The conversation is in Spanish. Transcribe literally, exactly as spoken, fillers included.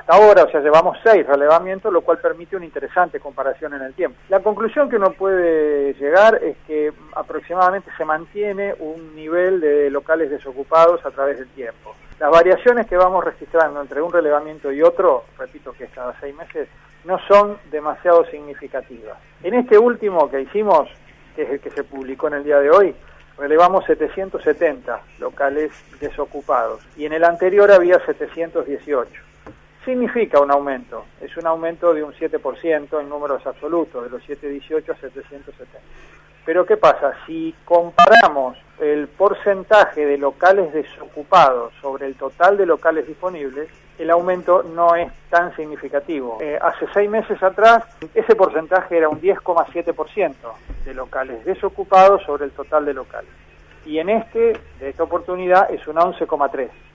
hasta ahora, o sea, llevamos seis relevamientos, lo cual permite una interesante comparación en el tiempo. La conclusión que uno puede llegar es que aproximadamente se mantiene un nivel de locales desocupados a través del tiempo. Las variaciones que vamos registrando entre un relevamiento y otro, repito que es cada seis meses, no son demasiado significativas. En este último que hicimos, que es el que se publicó en el día de hoy, relevamos setecientos setenta locales desocupados y en el anterior había setecientos dieciocho. Significa un aumento, es un aumento de un siete por ciento en números absolutos, de los setecientos dieciocho a setecientos setenta. Pero ¿qué pasa? Si comparamos el porcentaje de locales desocupados sobre el total de locales disponibles, el aumento no es tan significativo. Eh, hace seis meses atrás, ese porcentaje era un diez coma siete por ciento de locales desocupados sobre el total de locales. Y en este, de esta oportunidad, es un once coma tres por ciento.